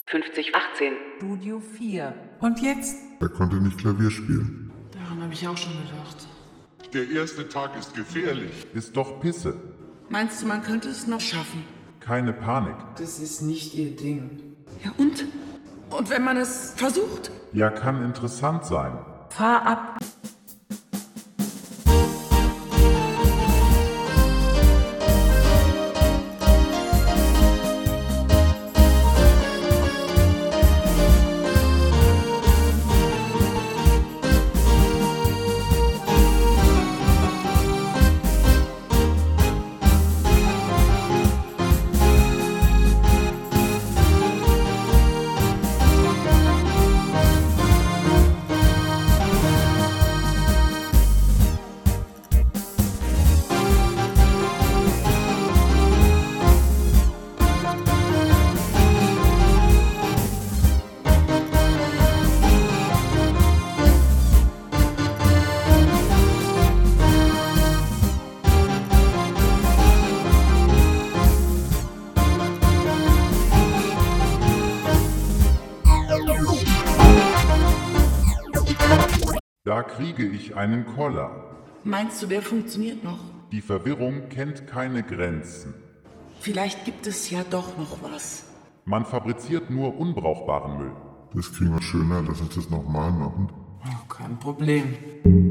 5018. Studio 4. Und jetzt? Er konnte nicht Klavier spielen. Daran habe ich auch schon gedacht. Der erste Tag ist gefährlich. Ist doch Pisse. Meinst du, man könnte es noch schaffen? Keine Panik. Das ist nicht ihr Ding. Ja, und? Und wenn man es versucht? Ja, kann interessant sein. Fahr ab. Da kriege ich einen Koller. Meinst du, der funktioniert noch? Die Verwirrung kennt keine Grenzen. Vielleicht gibt es ja doch noch was. Man fabriziert nur unbrauchbaren Müll. Das kriegen wir schöner. Lass uns das nochmal machen. Oh, kein Problem.